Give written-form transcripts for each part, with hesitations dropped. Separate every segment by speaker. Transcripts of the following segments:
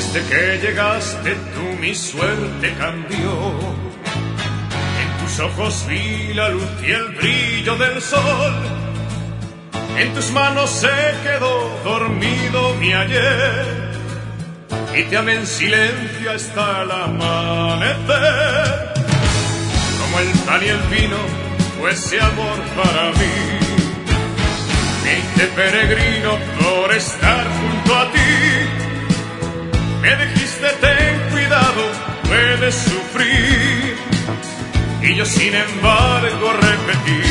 Speaker 1: Desde que llegaste tú mi suerte cambió. En tus ojos vi la luz y el brillo del sol. En tus manos se quedó dormido mi ayer. Y te amé en silencio hasta el amanecer. Como el pan y el vino fue ese amor para mí. Me hice peregrino por estar junto a ti. Me dijiste ten cuidado, puedes sufrir. Y yo sin embargo repetí.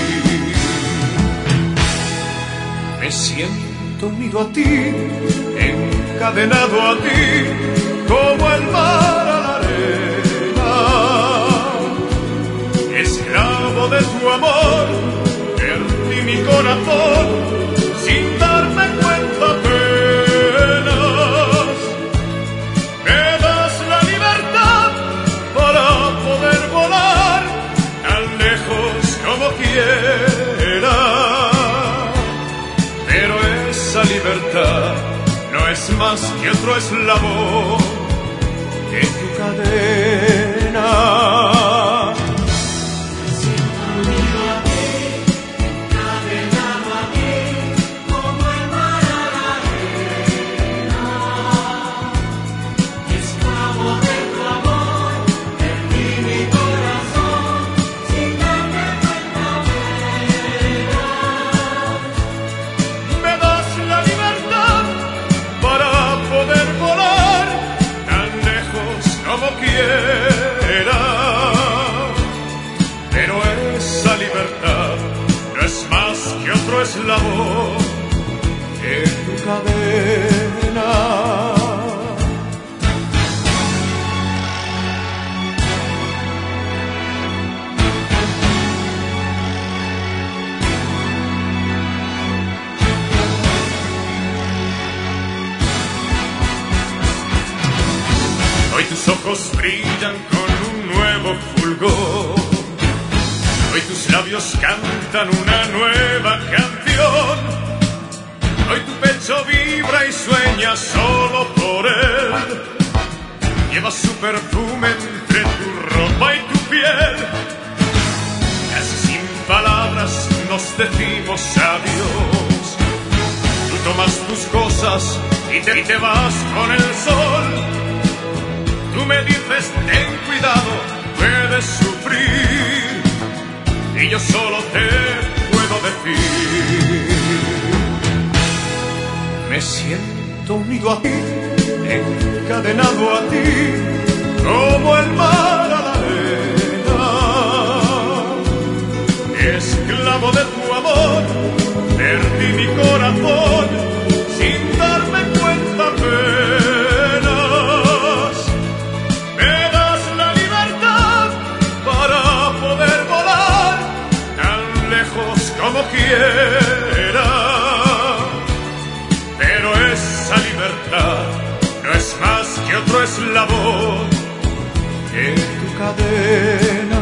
Speaker 1: Me siento unido a ti, encadenado a ti, como el mar a la arena. Esclavo de tu amor, perdí mi corazón sin darme cuenta apenas. Me das la libertad para poder volar tan lejos como quiera. Pero esa libertad no es más que otro eslabón de tu cadena. Pero esa libertad no es más que otro eslabón en tu cadena. Hoy tus ojos brillan con un nuevo fulgor. Hoy tus labios cantan una nueva canción. Hoy tu pecho vibra y sueña solo por él. Lleva su perfume entre tu ropa y tu piel. Casi sin palabras nos decimos adiós. Tú tomas tus cosas y te vas con el sol. Tú me dices, ten cuidado, puedes sufrir. Y yo solo te puedo decir. Me siento unido a ti, encadenado a ti, como el mar a la arena. Esclavo de tu amor, perdí mi corazón sin darme cuenta apenas. Me das la libertad para poder volar tan lejos como quiera. Pero esa libertad no es más que otro eslabón en tu cadena.